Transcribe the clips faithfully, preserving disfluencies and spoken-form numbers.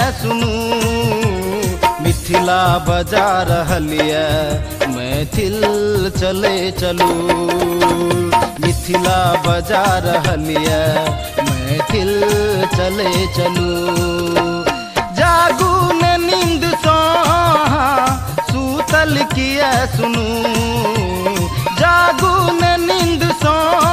सुनू मिथिला बाजार हलिया मैथिल चले चलू मिथिला बाजार हलिया मैथिल चले चलू जागू ने नींद सो सूतल किया सुनू जागू ने नींद सो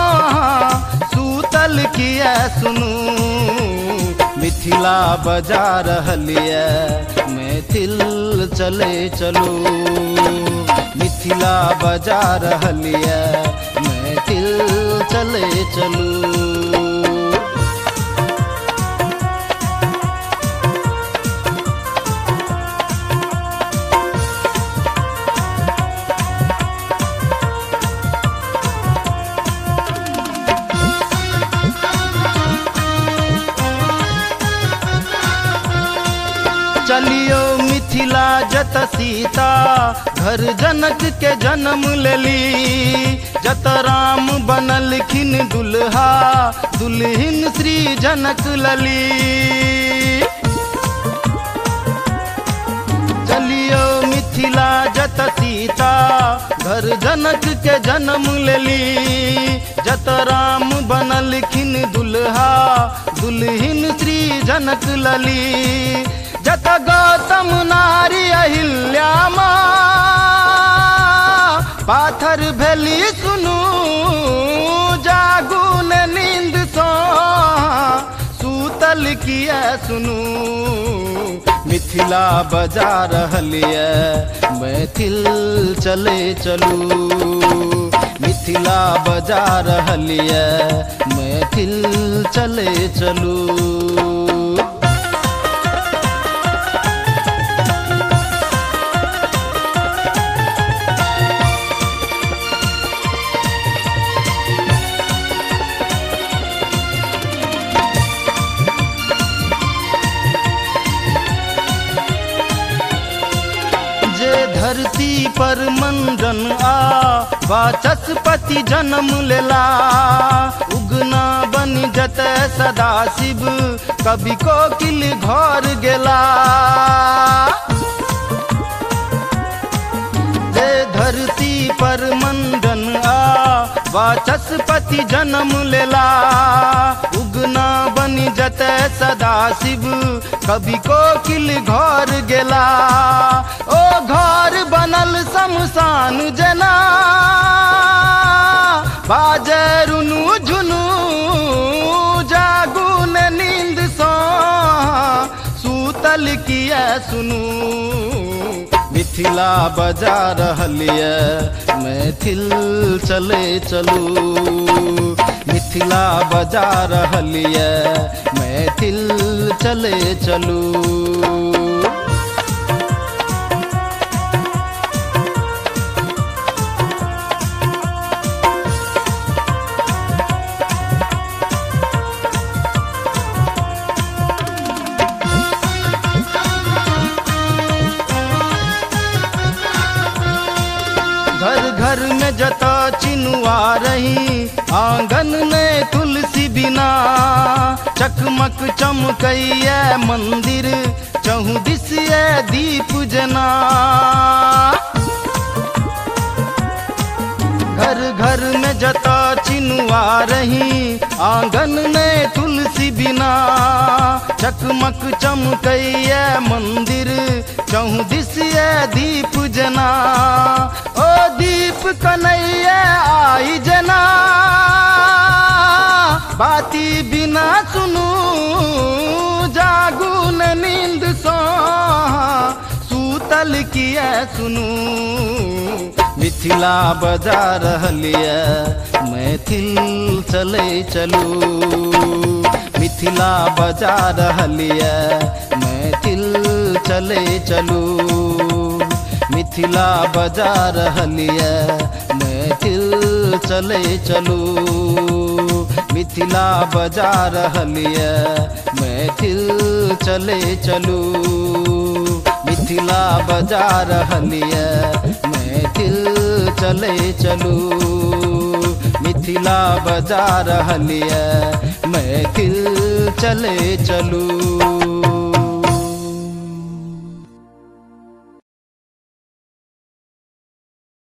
सूतल किया सुनू मिथिला बाजार हलिया मैथिल चले चलू मिथिला बाजार हलिया मैथिल चले चलू चलियो मिथिला जत सीता घर जनक के जन्म लेली जत राम बनल खिन दुल्हा दुल्हिन श्री जनक लली चलियो मिथिला जत सीता घर जनक के जन्म लेली जत राम बनल खिन दुल्हा दुल्हिन श्री जनक लली जत गौतम नारी अहिल्या माँ पाथर भेली सुनू जागू ने नींद सो सूतल किया सुनू मिथिला बाजार हलिया मैथिल चले चलू मिथिला बाजार हलिया मैथिल चले चलू धरती पर मंडन आ वाचस्पति जन्म लेला उगना बन जते सदा शिव कवि कोकिल घर गेला जे धरती पर मंडन आ वाचस्पति जन्म लेला उगना बन जते सदा शिव कवि कोकिल घर गेला ओ घर बनल शमशान जना बाजे रुनु झुनु जागू ने नींद सो सूतल किया सुनू मिथिला बाजार हलिया मैथिल चले चलू मिथिला बाजार हलिया मैथिल चले चलू घर घर में जता चिनुआ रही आंगन में तुलसी बिना चकमक चमकैया मंदिर चहु दिसिए दीप जना घर घर में जता चिनुआ रही आंगन में तुलसी बिना चकमक चमकैया मंदिर चहु दिसिए दीप जना ओ दीप कन्हैया आई जना बाती बिना सुनू जागू न नींद सो सूतल किया सुनू मिथिला बाजार हलिया मैथिल चले चलू मिथिला बाजार हलिया मैथिल चले चलू मिथिला बाजार हलिया मैथिल चले चलू मिथिला बाजार हलिया मैथिल चले चलू मिथिला बाजार हलिया मैथिल चले चलू मिथिला बाजार हलिया मैथिल चले चलू।